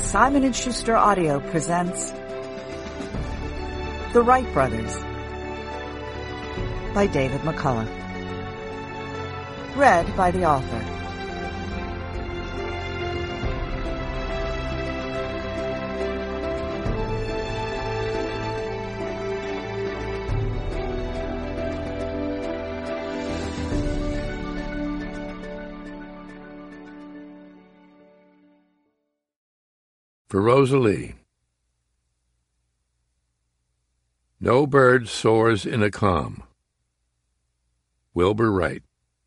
Simon & Schuster Audio presents The Wright Brothers by David McCullough. Read by the author. For Rosalie. No bird soars in a calm. Wilbur Wright.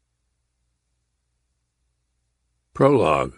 Prologue.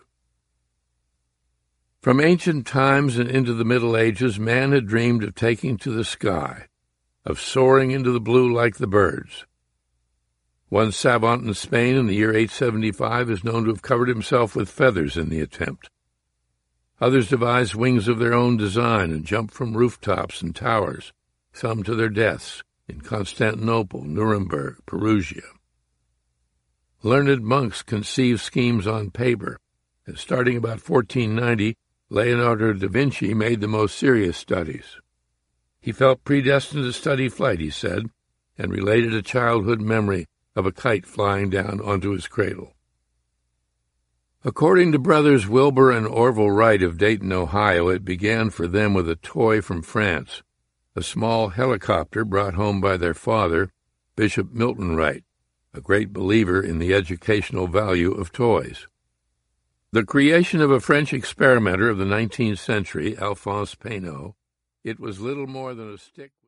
From ancient times and into the Middle Ages, man had dreamed of taking to the sky, of soaring into the blue like the birds. One savant in Spain in the year 875 is known to have covered himself with feathers in the attempt. Others devised wings of their own design and jumped from rooftops and towers, some to their deaths, in Constantinople, Nuremberg, Perugia. Learned monks conceived schemes on paper, and starting about 1490, Leonardo da Vinci made the most serious studies. He felt predestined to study flight, he said, and related a childhood memory of a kite flying down onto his cradle. According to brothers Wilbur and Orville Wright of Dayton, Ohio, it began for them with a toy from France, a small helicopter brought home by their father, Bishop Milton Wright, a great believer in the educational value of toys. The creation of a French experimenter of the 19th century, Alphonse Pénaud, it was little more than a stick.